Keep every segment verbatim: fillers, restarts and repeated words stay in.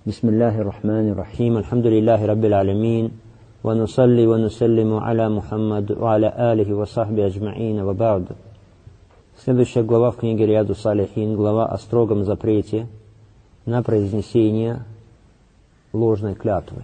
Бисмиллахи рахмани рахим. Альхамдулиллахи раббил алямин. Ва нусалли ва нусаллиму аля Мухаммаду ва аля алихи ва сахби аджма'ина ва ба'д. Следующая глава в книге Рияду Салихин, глава о строгом запрете на произнесение ложной клятвы.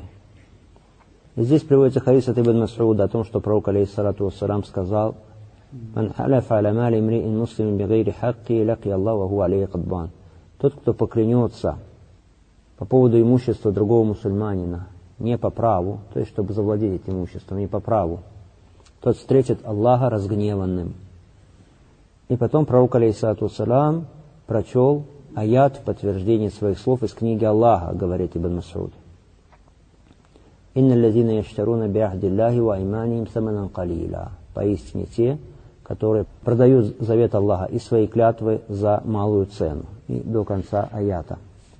И здесь приводится хадис от Ибн Мас'уда о том, что пророк алейхиссалату вассалам сказал: «Ман халяфа аля мали имриин муслимин бигайри хакки лакия Аллаху ва хуа алейхи кадбан». Тот, кто поклянется по поводу имущества другого мусульманина не по праву, то есть чтобы завладеть этим имуществом, не по праву, тот встретит Аллаха разгневанным. И потом пророк алейхиссалату вассалам прочел аят в подтверждение своих слов из книги Аллаха, говорит Ибн Мас'уд. «Инна лазина яштаруна биахдиллахи ва иманихим саманан калила». Поистине те, которые продают завет Аллаха и свои клятвы за малую цену. И до конца аята.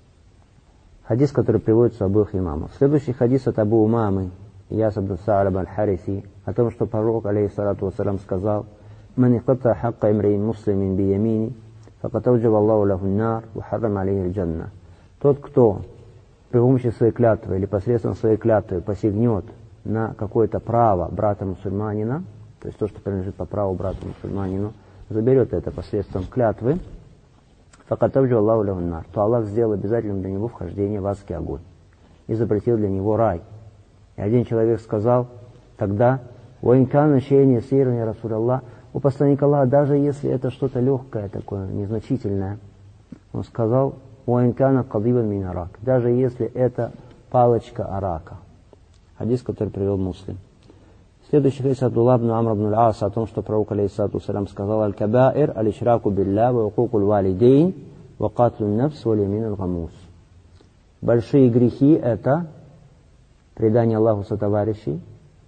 Хадис, который приводится обоих имамов. Следующий хадис от Абу Умамы, Ияс ибн Са'лаб аль-Хариси, о том, что пророк алейхиссалату вассалам сказал: «Ман иқтата хакка имриин муслимин биямини, факад ауджаба Аллаху лаху ан-нар ва харрама алейхи аль-джанна». Тот, кто при помощи своей клятвы или посредством своей клятвы посягнет на какое-то право брата мусульманина, то есть то, что принадлежит по праву брату мусульманину, заберет это посредством клятвы, факад ауджаба Аллаху лаху ан-нар, то Аллах сделал обязательным для него вхождение в адский огонь и запретил для него рай. И один человек сказал тогда: «Ва ин кана шей'ун ясирун я Расулаллах». У посланника Аллаха, даже если это что-то легкое, такое незначительное, он сказал: «Ва ин кана кадибан мин арак», даже если это палочка арака. Хадис, который привел Муслим. Следующий хадис от Абдуллаха ибн Амр ибн аль-Ас о том, что пророк алейхиссалату вассалам сказал: «Аль-кабаир аль-ишраку билля ва укукуль валидейн ва катлун нафс ва ямин аль-гамус». Большие грехи — это предание Аллаху сотоварищей,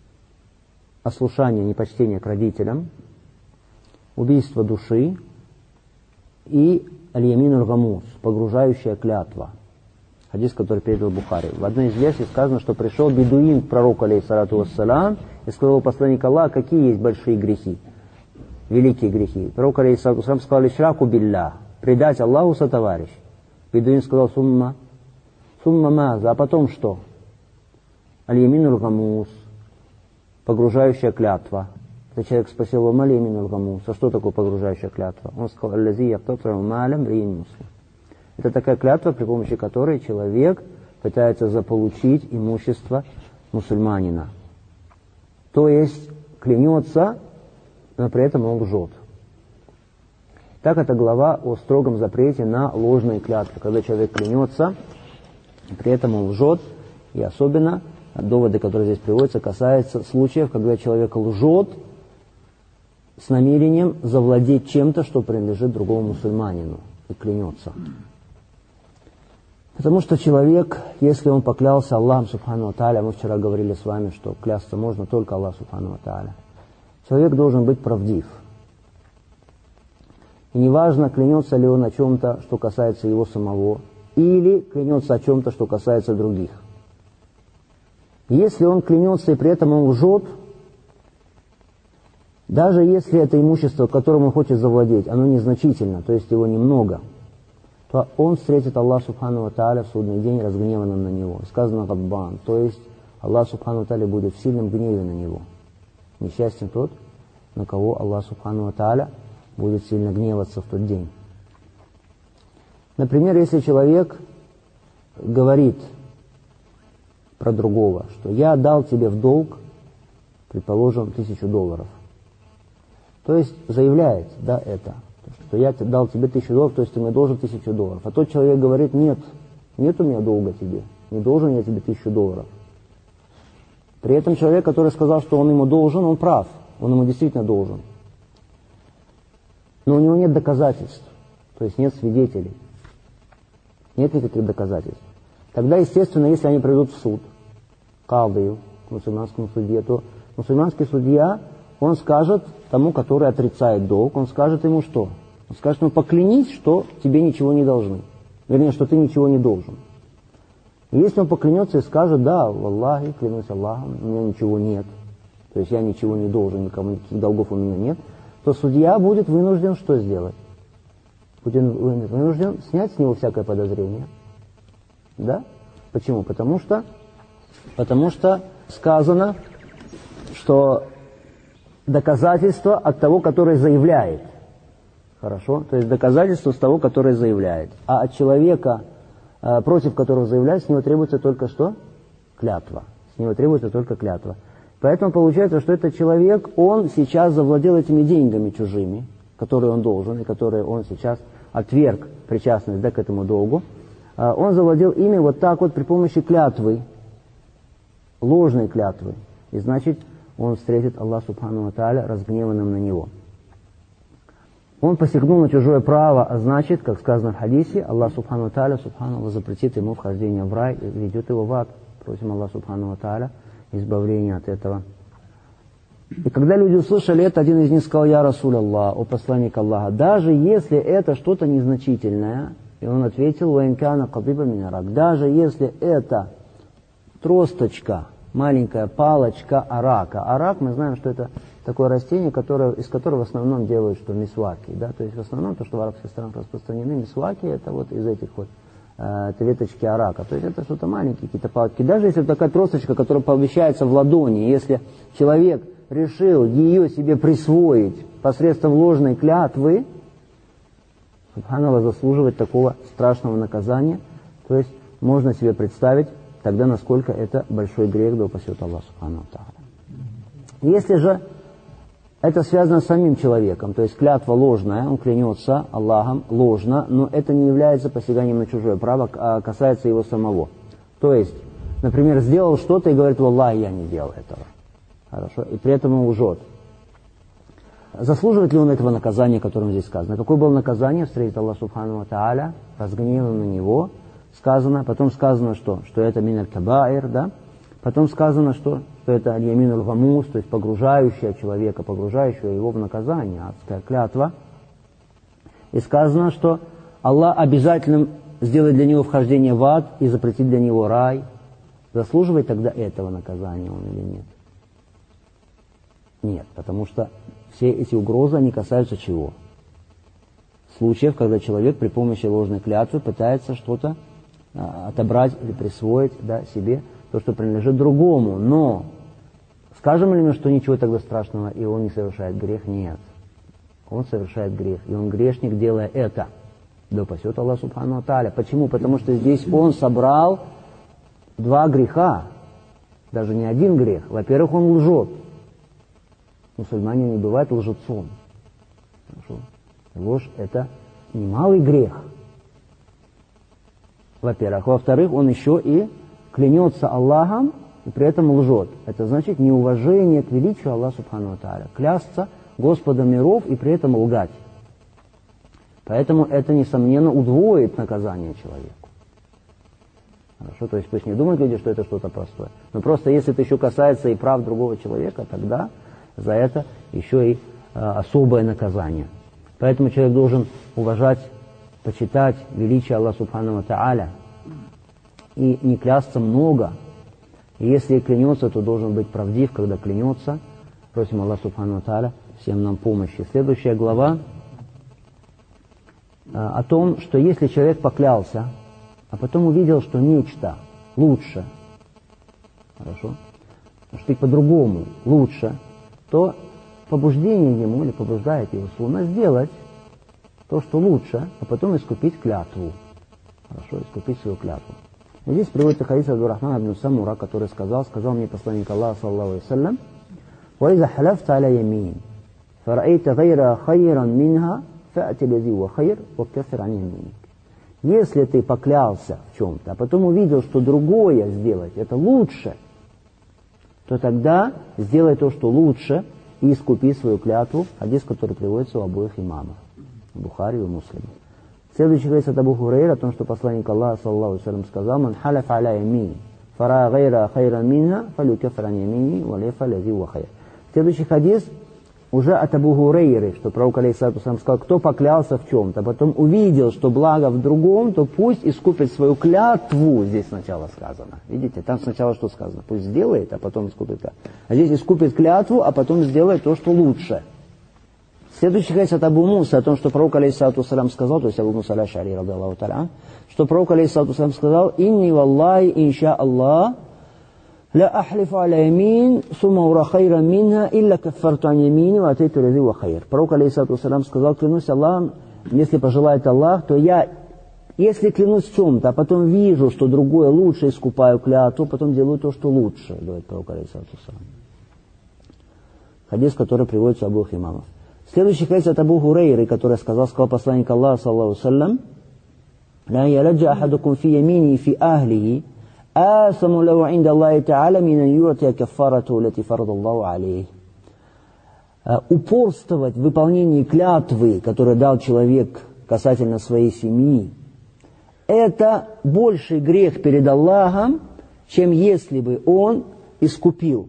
ослушание, непочтение к родителям, убийство души и аль-ямин аль-гамус, погружающая клятва. Хадис, который передал Бухари. В одной из версий сказано, что пришел бедуин к пророку алейхиссалату вассалам и сказал: посланник Аллаха, какие есть большие грехи, великие грехи. Пророк алейхиссалату вассалам сказал: ишраку билля, предать Аллаху сотоварищ. Бедуин сказал: сумма, сумма маза, а потом что? Аль-ямин аль-гамус, погружающая клятва. Этот человек спросил: ва аль-ямин аль-гамус, а что такое погружающая клятва? Он сказал: аллази яктату малям риин муслим. Это такая клятва, при помощи которой человек пытается заполучить имущество мусульманина. То есть клянется, но при этом он лжет. Так, это глава о строгом запрете на ложные клятвы, когда человек клянется, при этом он лжет, и особенно доводы, которые здесь приводятся, касаются случаев, когда человек лжет с намерением завладеть чем-то, что принадлежит другому мусульманину, и клянется. Потому что человек, если он поклялся Аллахом субхану ва тааля, мы вчера говорили с вами, что клясться можно только Аллаху субхану ва тааля, человек должен быть правдив. И неважно, клянется ли он о чем-то, что касается его самого, или клянется о чем-то, что касается других. Если он клянется и при этом он лжет, даже если это имущество, которым он хочет завладеть, оно незначительно, то есть его немного, то он встретит Аллах субхану ва тааля в судный день разгневанным на него. Сказано «гадбан», то есть Аллах субхану ва тааля будет в сильном гневе на него. Несчастен тот, на кого Аллах субхану ва тааля будет сильно гневаться в тот день. Например, если человек говорит про другого, что я дал тебе в долг, предположим, тысячу долларов. То есть заявляет, да, это, что я дал тебе тысячу долларов, то есть ты мне должен тысячу долларов. А тот человек говорит: нет, нет у меня долга тебе, не должен я тебе тысячу долларов. При этом человек, который сказал, что он ему должен, он прав, он ему действительно должен. Но у него нет доказательств, то есть нет свидетелей, нет никаких доказательств. Тогда, естественно, если они придут в суд, калдию, к мусульманскому судье, то мусульманский судья, он скажет тому, который отрицает долг, он скажет ему что? Он скажет ему: поклянись, что тебе ничего не должны. Вернее, что ты ничего не должен. И если он поклянется и скажет: да, валлахи, клянусь Аллахом, у меня ничего нет, то есть я ничего не должен, никому никаких долгов у меня нет, то судья будет вынужден что сделать? Будет вынужден снять с него всякое подозрение. Да? Почему? Потому что, потому что сказано, что доказательство от того, который заявляет. Хорошо? То есть доказательство с того, который заявляет. А от человека, против которого заявляет, с него требуется только что? Клятва. С него требуется только клятва. Поэтому получается, что этот человек, он сейчас завладел этими деньгами чужими, которые он должен, и которые он сейчас отверг причастность, да, к этому долгу. Он завладел ими вот так вот при помощи клятвы, ложной клятвы. И значит, он встретит Аллах Субхану ва Тааля разгневанным на него. Он посягнул на чужое право, а значит, как сказано в хадисе, Аллах Субхану ва Тааля Субхану запретит ему вхождение в рай и ведет его в ад. Просим Аллах Субхану ва Тааля избавления от этого. И когда люди услышали это, один из них сказал: «Я Расуль Аллах, о посланник Аллаха, даже если это что-то незначительное». И он ответил: «Ваинкана кадиба минарак». Даже если это тросточка, маленькая палочка арака. Арак, мы знаем, что это такое растение, которое, из которого в основном делают что мисваки. Да? То есть в основном то, что в арабских странах распространены мисваки, это вот из этих вот э, веточки арака. То есть это что-то маленькие какие-то палочки. Даже если такая тросточка, которая помещается в ладони, если человек решил ее себе присвоить посредством ложной клятвы, субханаллах, заслуживает такого страшного наказания. То есть можно себе представить тогда, насколько это большой грех, да упасет Аллах субхану ва тааля. Если же это связано с самим человеком, то есть клятва ложная, он клянется Аллахом ложно, но это не является посяганием на чужое право, а касается его самого. То есть, например, сделал что-то и говорит: «Валлахи, я не делал этого». Хорошо, и при этом он лжет. Заслуживает ли он этого наказания, о котором здесь сказано? Какое было наказание? Встретит Аллах Субхану ва Тааля, разгневан на него. Сказано, потом сказано, что, что это миналь кабаир, да? Потом сказано, что, что это аль-ямин аль-гамус, то есть погружающая человека, погружающая его в наказание, адская клятва. И сказано, что Аллах обязательно сделает для него вхождение в ад и запретит для него рай. Заслуживает тогда этого наказания он или нет? Нет, потому что все эти угрозы, они касаются чего? Случаев, когда человек при помощи ложной клятвы пытается что-то а, отобрать или присвоить, да, себе то, что принадлежит другому. Но скажем ли мы, что ничего тогда страшного, и он не совершает грех? Нет. Он совершает грех, и он грешник, делая это. Да упасет Аллах Субхану ва Тааля. Почему? Потому что здесь он собрал два греха, даже не один грех. Во-первых, он лжет. Мусульманин не бывает лжецом. Хорошо? Ложь – это немалый грех. Во-первых. Во-вторых, он еще и клянется Аллахом, и при этом лжет. Это значит неуважение к величию Аллаха Субхану ва Тааля. Клясться Господом миров и при этом лгать. Поэтому это, несомненно, удвоит наказание человеку. Хорошо? То есть пусть не думают люди, что это что-то простое. Но просто если это еще касается и прав другого человека, тогда за это еще и э, особое наказание. Поэтому человек должен уважать, почитать величие Аллаха Субхану ва Тааля и не клясться много. И если клянется, то должен быть правдив, когда клянется. Просим Аллаха Субхану ва Тааля всем нам помощи. Следующая глава э, о том, что если человек поклялся, а потом увидел, что нечто лучше, хорошо, что и по-другому лучше, то побуждение ему или побуждает его словно сделать то, что лучше, а потом искупить клятву. Хорошо, искупить свою клятву. И здесь приводится хадис Абдурахмана ибн Самура, который сказал, сказал мне посланник Аллаха, саллаллаху алейхи ва саллям: «Ваиза халяфта аля ямин, фараэйта гайра хайран минха, фаати лази ва хайр, ва кафир ан яминик». Если ты поклялся в чем-то, а потом увидел, что другое сделать, это лучше, то тогда сделай то, что лучше, и искупи свою клятву. Хадис, который приводится у обоих имамов, Бухари и Муслима. Следующий хадис от Абу Хурайра о том, что посланник Аллаха, саллаллаху алейхи ва саллям, сказал: «Ман халяф аля ямин, фара гайра хайран минха, фалюкафир ан ямини, ва лейфа лази ва хайр». Следующий хадис уже от Абу Хурайры, что пророк алейхиссалату вассалям сказал: кто поклялся в чем-то, а потом увидел, что благо в другом, то пусть искупит свою клятву. Здесь сначала сказано. Видите, там сначала что сказано? Пусть сделает, а потом искупит клятву. А здесь искупит клятву, а потом сделает то, что лучше. Следующий хадис от Абу Муса о том, что пророк алейхиссалату вассалям сказал, то есть Абу Муса аль-Аш'ари радиаллаху та'аля, что пророк алейхиссалату вассалям сказал: «Инни валлахи инша Аллах ла ахлифу аля ямин сумма ура хайра минха илля каффарту ан ямини ва атайту лази ва хайр». Пророк алейхиссалату вассалям сказал: клянусь Аллахом, если пожелает Аллах, то я, если клянусь в чем-то, а потом вижу, что другое лучше, искупаю клятву, потом делаю то, что лучше, говорит пророк алейхиссалату вассалям. Хадис, который приводится у обоих имамов. Следующий хадис от Абу Хурейры, который сказал, сказал посланник Аллаха, саллаллаху алейхи ва саллям: «Ла яладжа ахадукум фи ямини фи ахлихи, асаму лаву инда Аллахи та'аля мина юатия кафарату лати фардаллаху алейх». Упорствовать в выполнении клятвы, которую дал человек касательно своей семьи, это больший грех перед Аллахом, чем если бы он искупил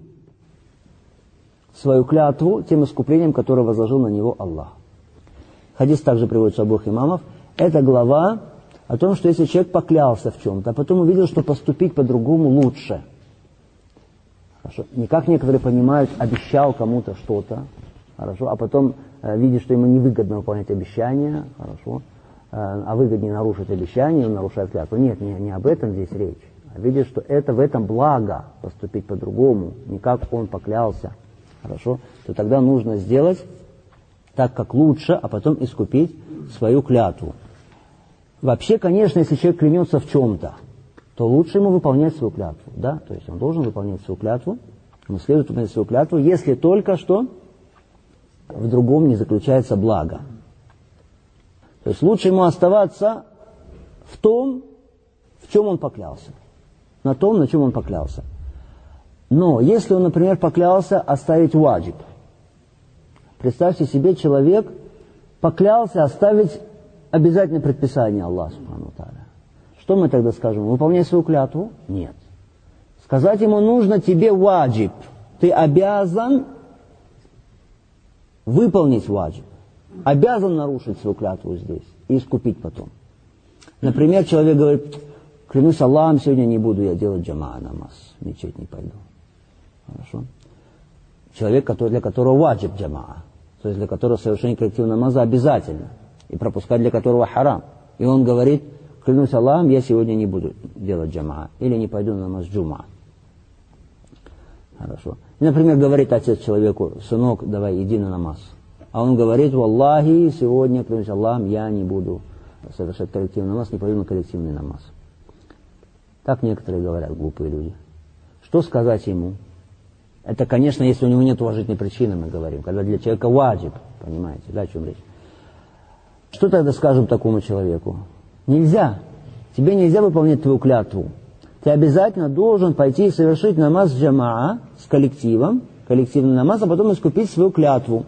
свою клятву тем искуплением, которое возложил на него Аллах. Хадис также приводится у обоих имамов. Это глава о том, что если человек поклялся в чем-то, а потом увидел, что поступить по-другому лучше. Хорошо. Не как некоторые понимают, обещал кому-то что-то, хорошо, а потом э, видит, что ему невыгодно выполнять обещание, хорошо, э, а выгоднее нарушить обещание, он нарушает клятву. Нет, не, не об этом здесь речь. А видит, что это в этом благо поступить по-другому, не как он поклялся. Хорошо, то тогда нужно сделать так, как лучше, а потом искупить свою клятву. Вообще, конечно, если человек клянется в чем-то, то лучше ему выполнять свою клятву. Да? То есть он должен выполнять свою клятву, ему следует выполнять свою клятву, если только что в другом не заключается благо. То есть лучше ему оставаться в том, в чем он поклялся. На том, на чем он поклялся. Но если он, например, поклялся оставить ваджиб, представьте себе, человек поклялся оставить обязательное предписание Аллаха субхану ва тааля. Что мы тогда скажем? Выполняй свою клятву? Нет. Сказать ему: нужно тебе ваджиб. Ты обязан выполнить ваджиб. Обязан нарушить свою клятву здесь и искупить потом. Например, человек говорит: клянусь Аллахом, сегодня не буду я делать джамаа намаз, в мечеть не пойду. Хорошо. Человек, который, для которого ваджиб джамаа, то есть для которого совершение коллективного намаза обязательно, и пропускать для которого харам. И он говорит: клянусь Аллахом, я сегодня не буду делать джамаа, или не пойду на намаз джума. Хорошо. И, например, говорит отец человеку: сынок, давай иди на намаз. А он говорит: валлахи, сегодня, клянусь Аллахом, я не буду совершать коллективный намаз, не пойду на коллективный намаз. Так некоторые говорят, глупые люди. Что сказать ему? Это, конечно, если у него нет уважительной причины, мы говорим, когда для человека ваджиб, понимаете, да, о чем речь. Что тогда скажем такому человеку? Нельзя. Тебе нельзя выполнять твою клятву. Ты обязательно должен пойти и совершить намаз джамаа с коллективом, коллективный намаз, а потом искупить свою клятву.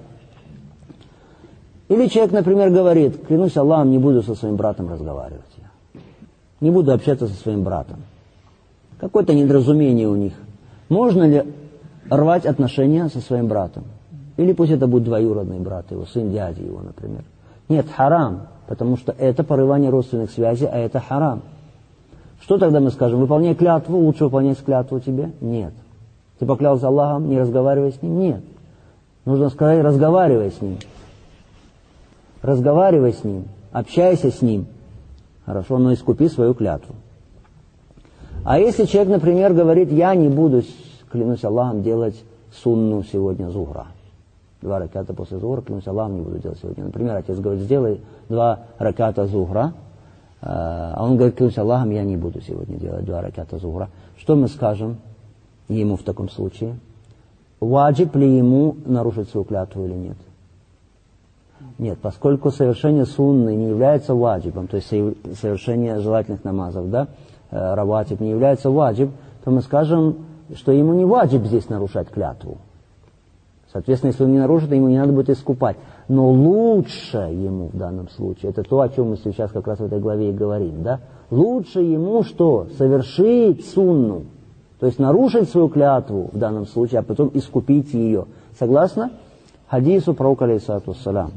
Или человек, например, говорит: клянусь Аллахом, не буду со своим братом разговаривать. Не буду общаться со своим братом. Какое-то недоразумение у них. Можно ли рвать отношения со своим братом? Или пусть это будет двоюродный брат его, сын дяди его, например. Нет, харам, потому что это порывание родственных связей, а это харам. Что тогда мы скажем? Выполняй клятву, лучше выполнять клятву тебе? Нет. Ты поклялся Аллахом, не разговаривай с ним? Нет. Нужно сказать: разговаривай с ним. Разговаривай с ним, общайся с ним. Хорошо, но искупи свою клятву. А если человек, например, говорит: я не буду, клянусь Аллахом, делать сунну сегодня зухра. Два раката после зухра, клянусь Аллахом, не буду делать сегодня. Например, отец говорит: сделай два раката зухра. А он говорит: клянусь Аллахом, я не буду сегодня делать два раката зухра. Что мы скажем ему в таком случае? Ваджиб ли ему нарушить свою клятву или нет? Нет, поскольку совершение сунны не является ваджибом, то есть совершение желательных намазов, да, раватиб не является ваджиб, то мы скажем, что ему не ваджиб здесь нарушать клятву. Соответственно, если он не нарушит, ему не надо будет искупать. Но лучше ему в данном случае, это то, о чем мы сейчас как раз в этой главе и говорим, да, лучше ему что? Совершить сунну, то есть нарушить свою клятву в данном случае, а потом искупить ее. Согласно хадису пророка алейхиссалату вассалям.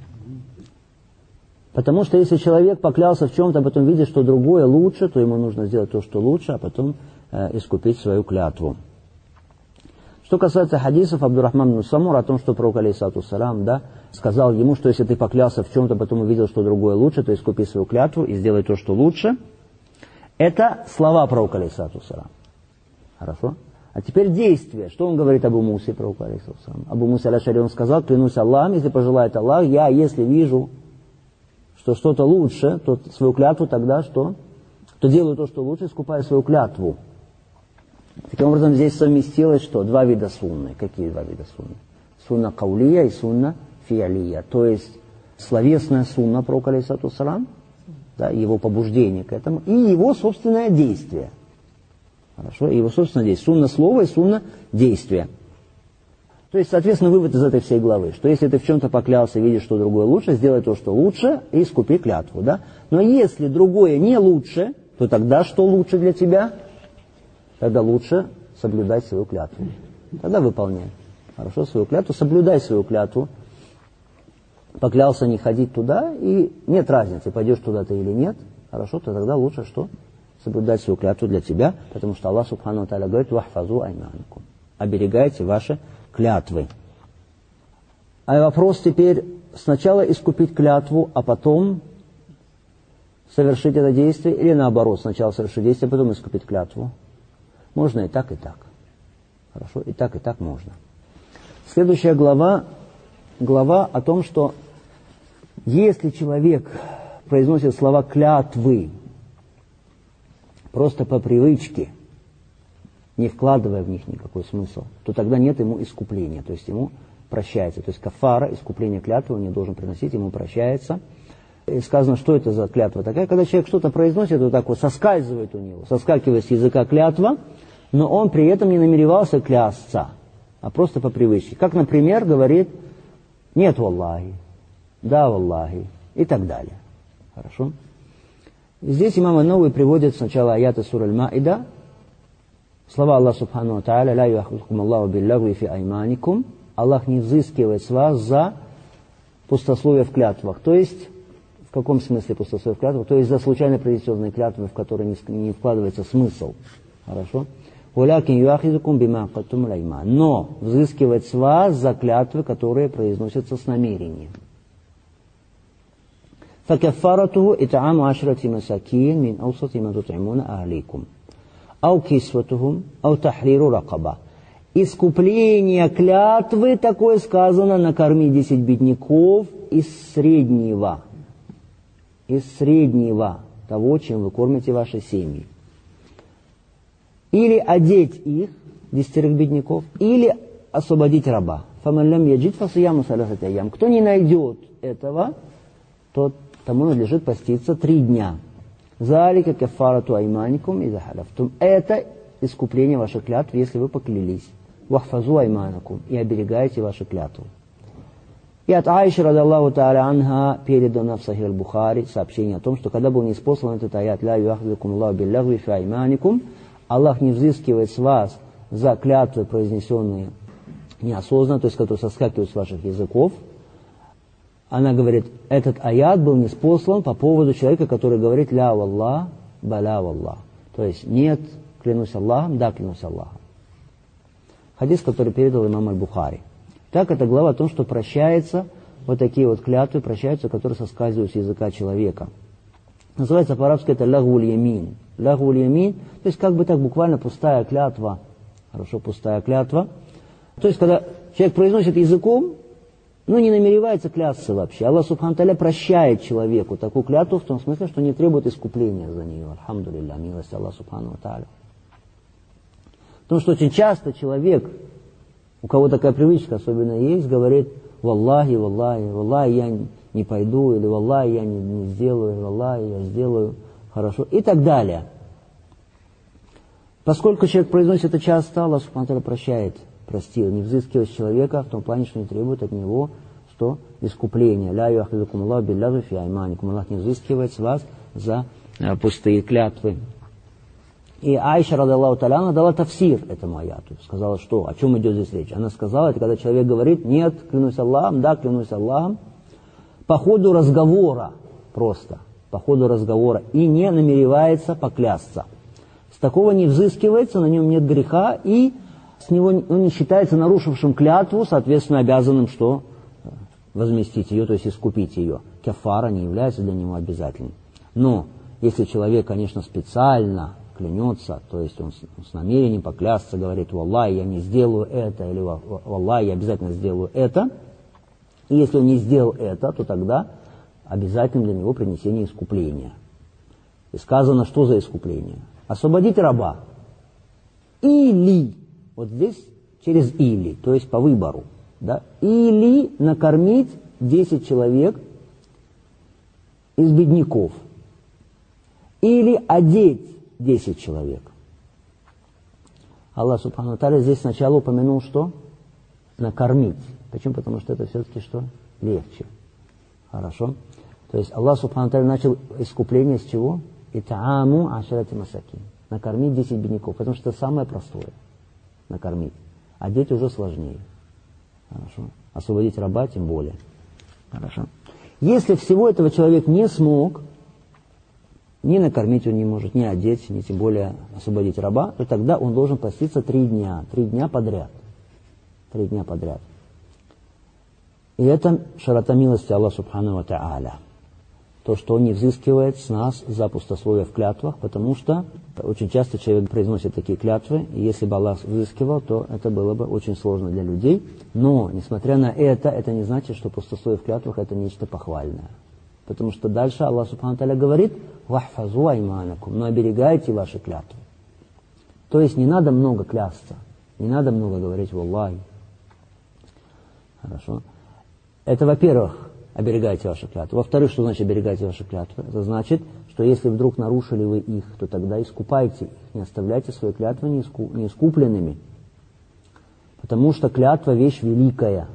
Потому что если человек поклялся в чем-то, а потом видит, что другое лучше, то ему нужно сделать то, что лучше, а потом э, искупить свою клятву. Что касается хадисов Абдурахман ибн Самур о том, что пророк, алейхиссалату вассалам, да, сказал ему, что если ты поклялся в чем-то, потом увидел, что другое лучше, то искупи свою клятву и сделай то, что лучше. Это слова пророка, алейхиссалату вассалам. Хорошо? А теперь действие. Что он говорит Абу Мусе, пророку, алейхиссалату вассалам? Абу Муса аль-Ашари, он сказал: клянусь Аллахом, если пожелает Аллах, я, если вижу, что что-то лучше, то свою клятву тогда что? То делаю то, что лучше, искупаю свою клятву. Таким образом, здесь совместилось что? Два вида сунны. Какие два вида сунны? Сунна каулия и сунна фиалия. То есть словесная сунна пророка, алейхиссалату вассалам, да, его побуждение к этому, и его собственное действие. Хорошо? Его собственное действие. Сунна слова и сунна действия. То есть, соответственно, вывод из этой всей главы, что если ты в чем-то поклялся, видишь, что другое лучше, сделай то, что лучше, и искупи клятву. Да? Но если другое не лучше, то тогда что лучше для тебя? Тогда лучше соблюдать свою клятву. Тогда выполняй. Хорошо, свою клятву, соблюдай свою клятву. Поклялся не ходить туда, и нет разницы, пойдешь туда ты или нет. Хорошо, то тогда лучше что? Соблюдать свою клятву для тебя, потому что Аллах Субхану ва Тааля говорит: «Вахфазу айманакум». Оберегайте ваши клятвы. А вопрос теперь: сначала искупить клятву, а потом совершить это действие, или наоборот, сначала совершить действие, а потом искупить клятву? Можно и так, и так. Хорошо, и так, и так можно. Следующая глава, глава о том, что если человек произносит слова клятвы просто по привычке, не вкладывая в них никакой смысл, то тогда нет ему искупления, то есть ему прощается. То есть кафара, искупление клятвы он не должен приносить, ему прощается. И сказано, что это за клятва такая, когда человек что-то произносит, вот так вот соскальзывает у него, соскакивает с языка клятва, но он при этом не намеревался клясться, а просто по привычке. Как, например, говорит: нет валлахи, да валлахи и так далее. Хорошо? Здесь имам ан-Навави приводит сначала аяты сура Аль-Маида, слова Аллаха Субхану ва Тааля: ла юахидкум Аллаху биллагви фи айманикум. Аллах не взыскивает с вас за пустословие в клятвах. То есть, в каком смысле пустословие в клятвах? То есть за случайно произнесенные клятвы, в которые не, не вкладывается смысл. Хорошо? «Валякин юахидкум бима акадтум аль-айман». Но взыскивает с вас за клятвы, которые произносятся с намерением. فَكَفَّارَتُهُ إِطْعَامُ عَشْرَةِ مَسَاكِينَ مِنْ أَوْسَطِ مَا تُطْعِمُونَ أَهْلِيكُمْ أَوْ كِسْوَتُهُمْ أَوْ تَحْرِيرُ رَقَبَةٍ. Искупление клятвы, такое сказано: накорми десять бедняков из среднего, из среднего того, чем вы кормите ваши семьи. Или одеть их, десятерых бедняков, или освободить раба. فَمَنْ لَمْ يَجِدْ فَصِيَامُ ثَلَاثَةِ أَيَّامٍ. Кто не найдет этого, то тому надлежит поститься три дня. ذَلِكَ كَفَّارَةُ أَيْمَانِكُمْ إِذَا حَلَفْتُمْ. Это искупление ваших клятв, если вы поклялись. «Вахфазу айманакум». И оберегаете ваши клятвы. И от Аиши, радаллаху тааля анха, передано в Сахих аль-Бухари сообщение о том, что когда был ниспослан этот аят «Ла юахидкум Аллаху биллагви фи айманикум», Аллах не взыскивает с вас за клятвы, произнесенные неосознанно, то есть которые соскакивают с ваших языков. Она говорит, этот аят был ниспослан по поводу человека, который говорит «Ля валлах, баля валлах». То есть нет, клянусь Аллахом, да, клянусь Аллахом. Хадис, который передал имам аль-Бухари. Так, это глава о том, что прощается, вот такие вот клятвы прощаются, которые соскальзывают с языка человека. Называется по-арабски это лагвуль ямин. Лагвуль ямин, то есть как бы так буквально пустая клятва. Хорошо, пустая клятва. То есть когда человек произносит языком, но не намеревается клясться вообще. Аллах Субхану ва Тааля прощает человеку такую клятву в том смысле, что не требует искупления за нее. Альхамдулилля, милость Аллаха Субхану ва Тааля. Потому что очень часто человек, у кого такая привычка особенно есть, говорит «Валлахи, валлахи, валлахи, я не пойду», или «Валлахи, я не, не сделаю», «Валлахи, я сделаю», хорошо, и так далее. Поскольку человек произносит это часто, Аллах Субхану ва Тааля прощает, простил, не взыскивает с человека в том плане, что не требует от него что? Искупления. «Ля юахидкум Аллаху биллагви фи айманикум». Аллах не взыскивает с вас за а, пустые клятвы. И Аиша, радаллаху тааля анха, дала тафсир этому аяту. Сказала, что, о чем идет здесь речь. Она сказала, это когда человек говорит, нет, клянусь Аллахом, да, клянусь Аллахом, по ходу разговора, просто, по ходу разговора, и не намеревается поклясться. С такого не взыскивается, на нем нет греха, и с него он не считается нарушившим клятву, соответственно, обязанным что? Возместить ее, то есть искупить ее. Кафара не является для него обязательным. Но если человек, конечно, специально клянется, то есть он с, с намерением поклясться, говорит: «Валлахи, я не сделаю это», или «Валлахи, я обязательно сделаю это», и если он не сделал это, то тогда обязательно для него принесение искупления. И сказано, что за искупление? Освободить раба. Или, вот здесь через или, то есть по выбору, да, или накормить десять человек из бедняков, или одеть десять человек. Аллах Субхану ва Тааля здесь сначала упомянул, что? Накормить. Почему? Потому что это все-таки что? Легче. Хорошо? То есть Аллах Субхану ва Тааля начал искупление с чего? Итааму ашарати масакин. Накормить десять бедняков. Потому что это самое простое. Накормить. Одеть уже сложнее. Хорошо? Освободить раба тем более. Хорошо? Если всего этого человек не смог, ни накормить он не может, ни одеть, ни тем более освободить раба, то тогда он должен поститься три дня. Три дня подряд. Три дня подряд. И это широта милости Аллаха Субхану ва Тааля. То, что он не взыскивает с нас за пустословие в клятвах, потому что очень часто человек произносит такие клятвы, и если бы Аллах взыскивал, то это было бы очень сложно для людей. Но, несмотря на это, это не значит, что пустословие в клятвах это нечто похвальное. Потому что дальше Аллах Субхану ва Тааля говорит: «Вахфазу айманакум», но оберегайте ваши клятвы. То есть не надо много клясться, не надо много говорить «Валлахи». Хорошо? Это, во-первых, оберегайте ваши клятвы. Во-вторых, что значит оберегайте ваши клятвы? Это значит, что если вдруг нарушили вы их, то тогда искупайте их. Не оставляйте свои клятвы неискупленными. Потому что клятва вещь великая.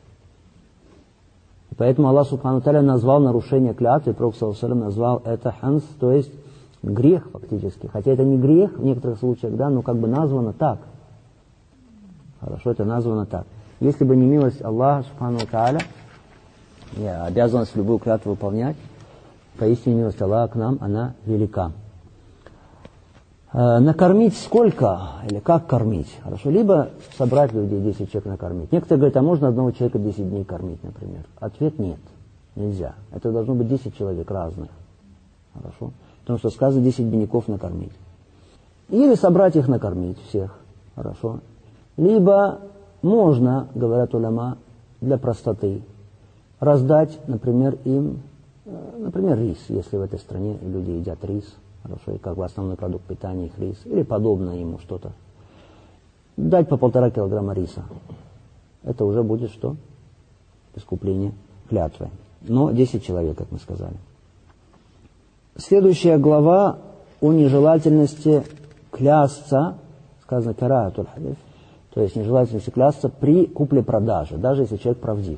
И поэтому Аллах Субхану ва Тааля назвал нарушение клятвы, и Пророк саллаллаху алейхи ва саллям назвал это ханс, то есть грех фактически. Хотя это не грех в некоторых случаях, да, но как бы названо так. Хорошо, это названо так. Если бы не милость Аллаха Субхану ва Тааля, я обязанность любую клятву выполнять, поистине милость Аллаха к нам, она велика. Э, накормить сколько? Или как кормить? Хорошо. Либо собрать людей, десять человек накормить. Некоторые говорят, а можно одного человека десять дней кормить, например. Ответ нет. Нельзя. Это должно быть десять человек разных. Хорошо. Потому что сказано десять бедняков накормить. Или собрать их накормить всех. Хорошо. Либо можно, говорят уляма, для простоты, раздать, например, им, например, рис, если в этой стране люди едят рис, хорошо, и как бы основной продукт питания их рис, или подобное ему что-то. Дать по полтора килограмма риса. Это уже будет что? Искупление клятвы. Но десять человек, как мы сказали. Следующая глава о нежелательности клясться, сказано караатуль халиф, то есть нежелательности клясться при купле-продаже, даже если человек правдив.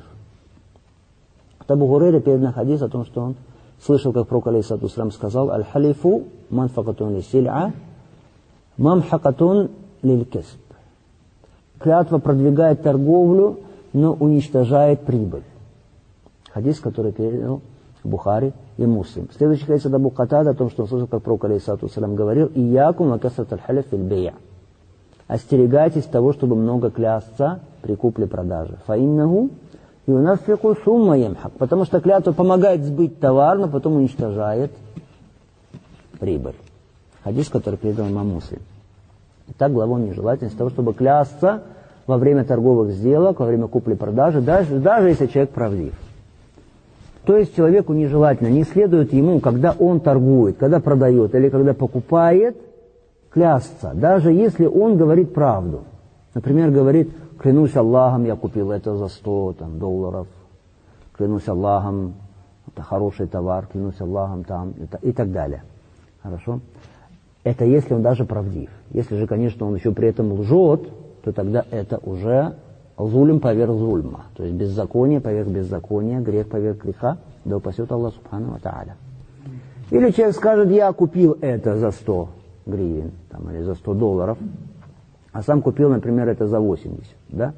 От Абу Гурейры передано хадис о том, что он слышал, как Пророк алейхиссалату вассалям сказал: «Аль-халифу манфакатун ли-силь'a, мамхакатун лиль-кисб». Клятва продвигает торговлю, но уничтожает прибыль. Хадис, который передал Бухари и Муслим. Следующий хадис от Абу Катада о том, что он слышал, как Пророк алейхиссалату вассалям говорил: «Иякум ва касрат аль-халиф фил-бей'». Остерегайтесь того, чтобы много клясться при купле-продаже. «Фаиннаху юнаффику сумма ямхак», потому что клятва помогает сбыть товар, но потом уничтожает прибыль. Хадис, который передал имам Муслим. Итак, глава нежелательность того, чтобы клясться во время торговых сделок, во время купли-продажи, даже, даже если человек правдив. То есть человеку нежелательно, не следует ему, когда он торгует, когда продает или когда покупает, клясться, даже если он говорит правду. Например, говорит: клянусь Аллахом, я купил это за сто там, долларов, клянусь Аллахом, это хороший товар, клянусь Аллахом там, это, и так далее. Хорошо? Это если он даже правдив. Если же, конечно, он еще при этом лжет, то тогда это уже зулим поверх зульма. То есть беззаконие поверх беззакония, грех поверх греха, да упасет Аллах Субхану ва Тааля. Или человек скажет: я купил это за сто гривен, там, или за сто долларов, а сам купил, например, это за восемьдесят, да?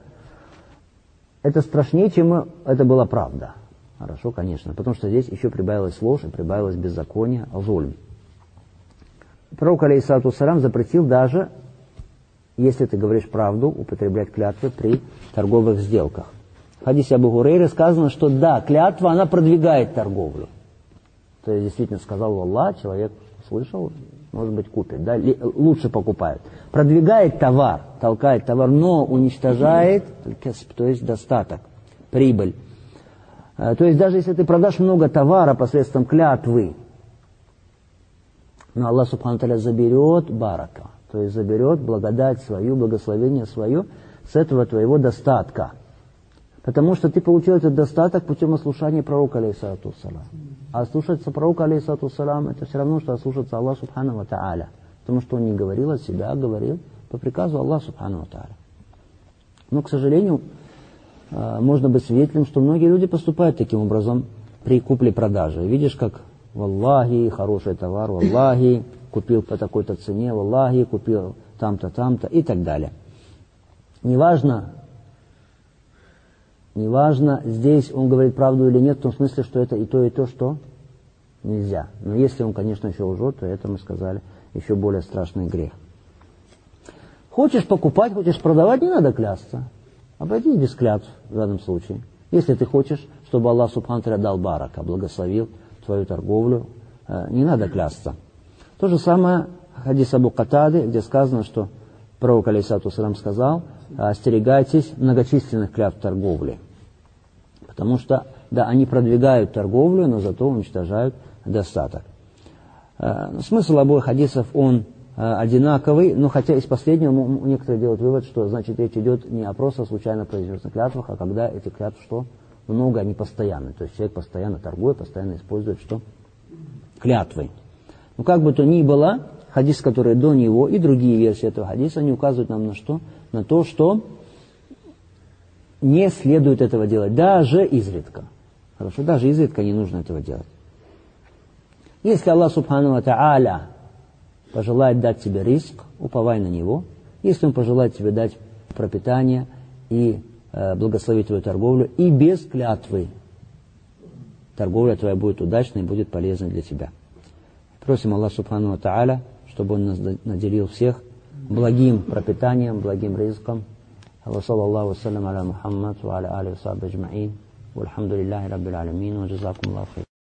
Это страшнее, чем это была правда. Хорошо, конечно, потому что здесь еще прибавилась ложь и прибавилось беззаконие, зульм. Пророк алейхиссалату вассалям запретил даже если ты говоришь правду, употреблять клятвы при торговых сделках. В хадисе Абу Хурейры сказано, что да, клятва, она продвигает торговлю. То есть действительно сказал Аллах, человек слышал, может быть, купит, да, лучше покупает. Продвигает товар, толкает товар, но уничтожает, то есть достаток, прибыль. То есть даже если ты продашь много товара посредством клятвы, но Аллах Субхану Тааля заберет барака, то есть заберет благодать свою, благословение свое с этого твоего достатка. Потому что ты получил этот достаток путем ослушания пророка, алейхиссалату вассалам. А слушаться пророка, алейхиссалату вассалам, это все равно, что ослушаться Аллаха Субхану ва Тааля. Потому что он не говорил от себя, а говорил по приказу Аллаха Субхану ва Тааля. Но, к сожалению, можно быть свидетелем, что многие люди поступают таким образом при купле-продаже. Видишь, как «Валлахи, хороший товар, валлахи, купил по такой-то цене, валлахи, купил там-то, там-то» и так далее. Неважно, неважно, здесь он говорит правду или нет, в том смысле, что это и то, и то, что нельзя. Но если он, конечно, еще лжет, то это, мы сказали, еще более страшный грех. Хочешь покупать, хочешь продавать, не надо клясться. Обойдись без клятв в данном случае. Если ты хочешь, чтобы Аллах Субхану Тааля дал барака, благословил твою торговлю, не надо клясться. То же самое хадис Абу Катады, где сказано, что пророк, алейхиссалату вассалам, сказал: остерегайтесь многочисленных клятв торговли. Потому что, да, они продвигают торговлю, но зато уничтожают достаток. Смысл обоих хадисов, он одинаковый, но хотя из последнего некоторые делают вывод, что значит речь идет не о просто случайно произведенных клятвах, а когда эти клятвы что? Много, они постоянны. То есть человек постоянно торгует, постоянно использует что? Клятвы. Но как бы то ни было, хадис, который до него, и другие версии этого хадиса, они указывают нам на что? На то, что не следует этого делать, даже изредка. Хорошо, даже изредка не нужно этого делать. Если Аллах Субхану ва Тааля пожелает дать тебе риск, уповай на Него. Если Он пожелает тебе дать пропитание и э, благословить твою торговлю, и без клятвы, торговля твоя будет удачной и будет полезной для тебя. Просим Аллах Субхану ва Тааля, чтобы Он нас наделил всех благим пропитанием, благим ризком. Ва саллаллаху вассалям аля Мухаммад ва аля алихи ва сахбихи аджмаин. Вальхамдулиллахи раббил алямин. Ва джазакумуллаху хайран.